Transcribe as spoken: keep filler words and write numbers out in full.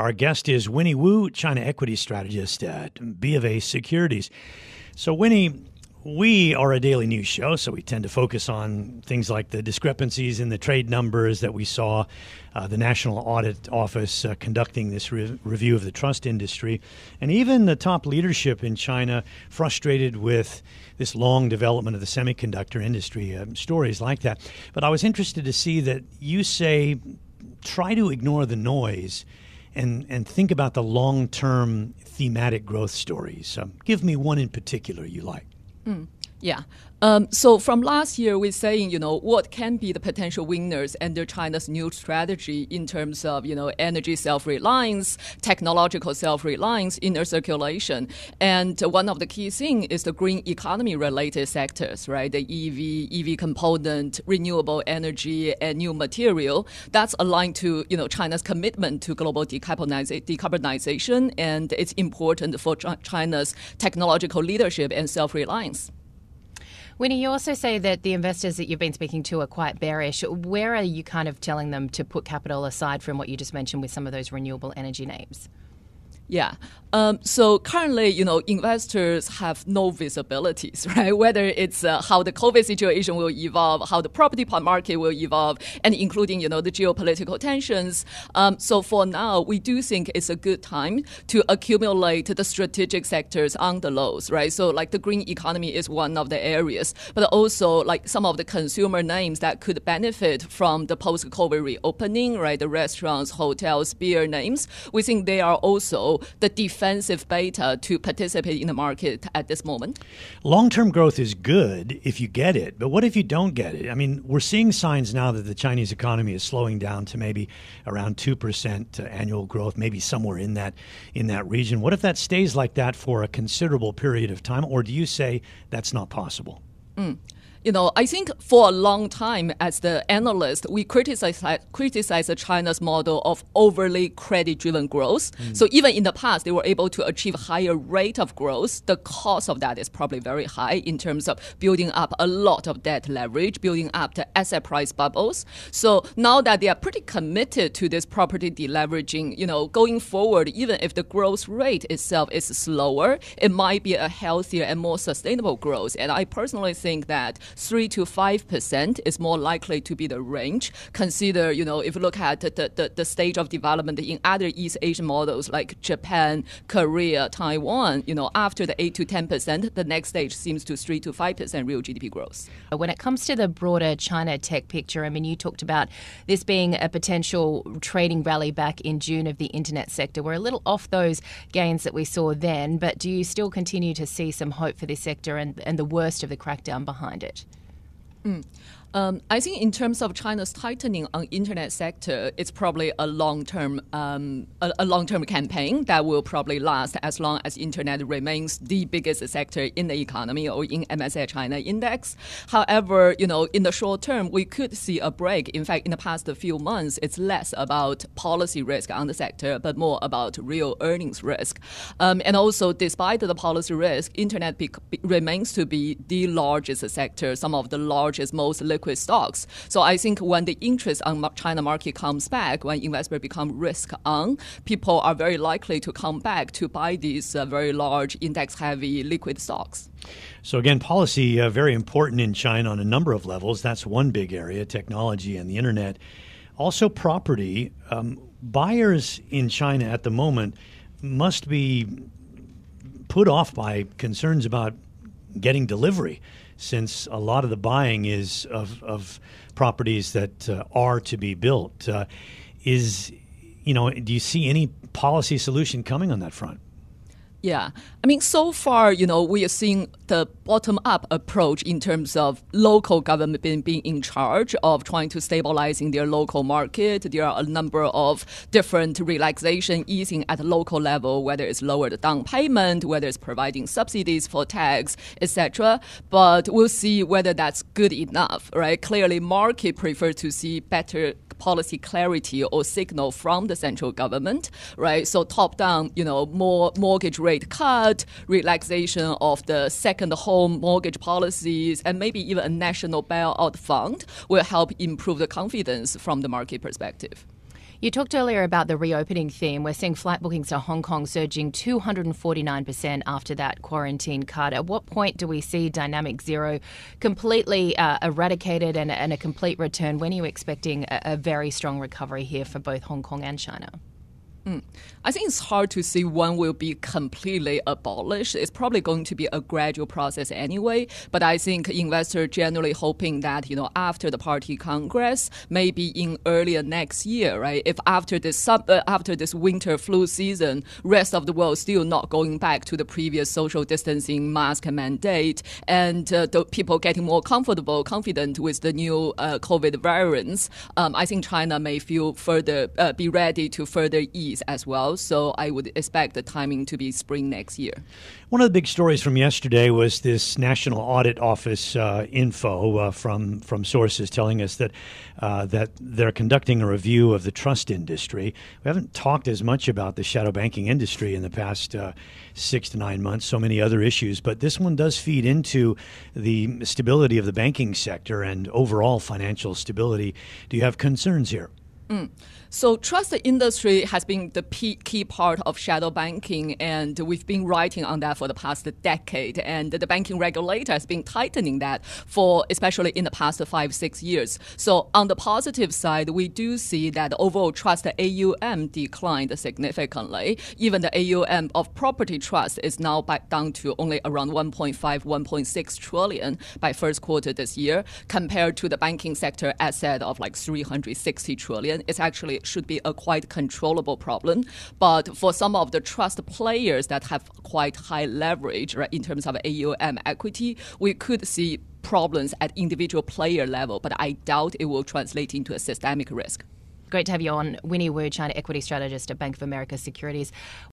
Our guest is Winnie Wu, China equity strategist at B of A Securities. So, Winnie, we are a daily news show, so we tend to focus on things like the discrepancies in the trade numbers that we saw, uh, the National Audit Office uh, conducting this re- review of the trust industry, and even the top leadership in China frustrated with this long development of the semiconductor industry, uh, stories like that. But I was interested to see that you say try to ignore the noise and, and think about the long-term thematic growth stories. Um, give me one in particular you like. Mm, yeah. Um, so from last year, we're saying, you know, what can be the potential winners under China's new strategy in terms of, you know, energy self-reliance, technological self-reliance, inner circulation. And one of the key things is the green economy related sectors, right? The E V, E V component, renewable energy, and new material. That's aligned to, you know, China's commitment to global decarboniza- decarbonization. And it's important for Ch- China's technological leadership and self-reliance. Winnie, you also say that the investors that you've been speaking to are quite bearish. Where are you kind of telling them to put capital aside from what you just mentioned with some of those renewable energy names? Yeah. Um, so currently, you know, investors have no visibilities, right? Whether it's uh, how the COVID situation will evolve, how the property market will evolve, and including, you know, the geopolitical tensions. Um, so for now, we do think it's a good time to accumulate the strategic sectors on the lows, right? So like the green economy is one of the areas, but also like some of the consumer names that could benefit from the post-COVID reopening, right? The restaurants, hotels, beer names. We think they are also the defensive beta to participate in the market at this moment. Long-term growth is good if you get it, but what if you don't get it? I mean, we're seeing signs now that the Chinese economy is slowing down to maybe around two percent annual growth, maybe somewhere in that in that region. What if that stays like that for a considerable period of time, or do you say that's not possible? Mm. You know, I think for a long time as the analyst, we criticize criticize China's model of overly credit-driven growth. Mm. So even in the past, they were able to achieve higher rate of growth. The cost of that is probably very high in terms of building up a lot of debt leverage, building up the asset price bubbles. So now that they are pretty committed to this property deleveraging, you know, going forward, even if the growth rate itself is slower, it might be a healthier and more sustainable growth. And I personally think that three to five percent is more likely to be the range. Consider, you know, if you look at the, the, the stage of development in other East Asian models like Japan, Korea, Taiwan, you know, after the eight to ten percent, the next stage seems to three to five percent real G D P growth. When it comes to the broader China tech picture, I mean, you talked about this being a potential trading rally back in June of the internet sector. We're a little off those gains that we saw then, but do you still continue to see some hope for this sector and, and the worst of the crackdown behind it? Mm. Um, I think in terms of China's tightening on internet sector, it's probably a long-term um, a, a long-term campaign that will probably last as long as internet remains the biggest sector in the economy or in M S C I China index. However, you know, in the short term, we could see a break. In fact, in the past few months, it's less about policy risk on the sector, but more about real earnings risk. Um, and also, despite the policy risk, internet be- be- remains to be the largest sector, some of the largest, most liquid stocks. So I think when the interest on China market comes back, when investors become risk on, people are very likely to come back to buy these uh, very large index-heavy liquid stocks. So again, policy uh, very important in China on a number of levels. That's one big area, technology and the internet. Also property. Um, buyers in China at the moment must be put off by concerns about getting delivery, since a lot of the buying is of, of properties that uh, are to be built. Uh, is, you know, do you see any policy solution coming on that front? Yeah. I mean, so far, you know, we are seeing the bottom-up approach in terms of local government being, being in charge of trying to stabilizing their local market. There are a number of different relaxation easing at the local level, whether it's lowered down payment, whether it's providing subsidies for tax, et cetera. But we'll see whether that's good enough, right? Clearly, market prefer to see better policy clarity or signal from the central government, right? So top-down, you know, more mortgage rate cut, relaxation of the second home mortgage policies, and maybe even a national bailout fund will help improve the confidence from the market perspective. You talked earlier about the reopening theme. We're seeing flight bookings to Hong Kong surging two hundred forty-nine percent after that quarantine cut. At what point do we see dynamic zero completely uh, eradicated and, and a complete return? When are you expecting a, a very strong recovery here for both Hong Kong and China? Mm. I think it's hard to see when will be completely abolished. It's probably going to be a gradual process anyway. But I think investors generally hoping that, you know, after the Party Congress, maybe in earlier next year, right? If after this sub, uh, after this winter flu season, rest of the world still not going back to the previous social distancing mask mandate, and uh, the people getting more comfortable, confident with the new uh, COVID variants, um, I think China may feel further uh, be ready to further ease as well. So I would expect the timing to be spring next year. One of the big stories from yesterday was this National Audit Office uh, info uh, from from sources telling us that uh, that they're conducting a review of the trust industry. We haven't talked as much about the shadow banking industry in the past uh, six to nine months, so many other issues, but this one does feed into the stability of the banking sector and overall financial stability. Do you have concerns here? Mm. So trust industry has been the key part of shadow banking, and we've been writing on that for the past decade. And the banking regulator has been tightening that for especially in the past five, six years. So on the positive side, we do see that overall trust A U M declined significantly. Even the A U M of property trust is now back down to only around one point five, one point six trillion by first quarter this year, compared to the banking sector asset of like three hundred sixty trillion. It's actually should be a quite controllable problem. But for some of the trust players that have quite high leverage, right, in terms of A U M equity, we could see problems at individual player level, but I doubt it will translate into a systemic risk. Great to have you on. Winnie Wu, China equity strategist at Bank of America Securities.